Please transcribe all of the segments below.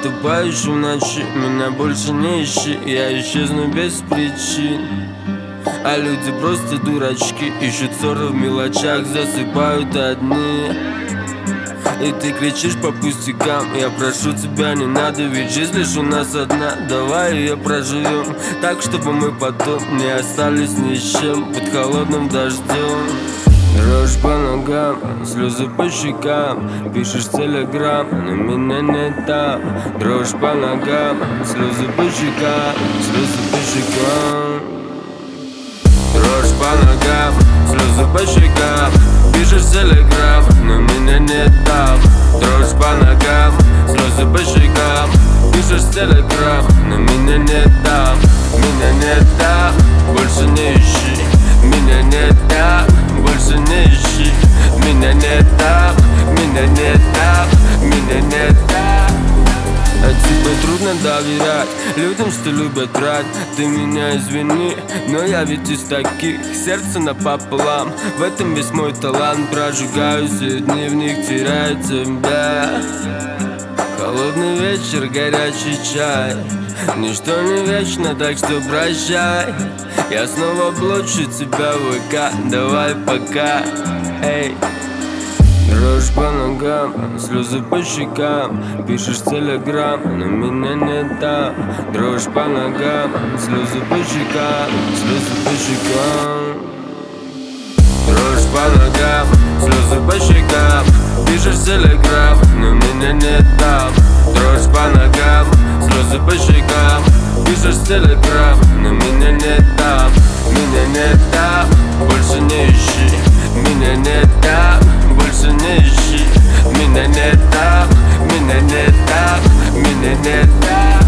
утопаешь в ночи, меня больше не ищи. Я исчезну без причин, а люди просто дурачки. Ищут ссоры в мелочах, засыпают одни. И ты кричишь по пустякам, я прошу тебя, не надо, ведь жизнь лишь у нас одна. Давай ее проживем так, чтобы мы потом не остались ни с чем под холодным дождем. Дрожь по ногам, слезы по щекам, пишешь телеграм, но меня не там. Дрожь по ногам, слезы по щекам, слезы по щекам. Дрожь по ногам, слезы по щекам, пишешь телеграм, но меня не там. Дрожь по ногам, слезы по щекам, пишешь телеграм, но меня не там. Меня не там, больше не ищи. Меня не там, больше не ищи. Меня не там, меня не там, меня не там. А тебе трудно доверять людям, что любят врать. Ты меня извини, но я ведь из таких. Сердце напополам, в этом весь мой талант. Прожигаю все дни, в них теряю тебя. Холодный вечер, горячий чай. Ничто не вечно, так что прощай. Я снова блочу тебя в ВК, давай пока. Эй. Дрожь по ногам, слезы по щекам, пишешь телеграм, но меня не там. Дрожь по ногам, слезы по щекам, слезы по щекам. Дрожь по ногам, слезы по щекам, пишешь телеграм, но меня не там. Дрожь по ногам, слезы по щекам, пишешь телеграм, но меня не там. Меня не там, больше не ищи. Меня не там, больше не ищи. Меня не там, меня не там, меня не там.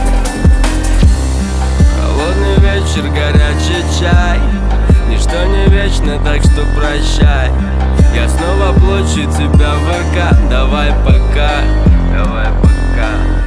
Холодный вечер, горячий чай. Ничто не вечно, так что прощай. Я снова блочу тебя в ВК, давай пока. Давай пока.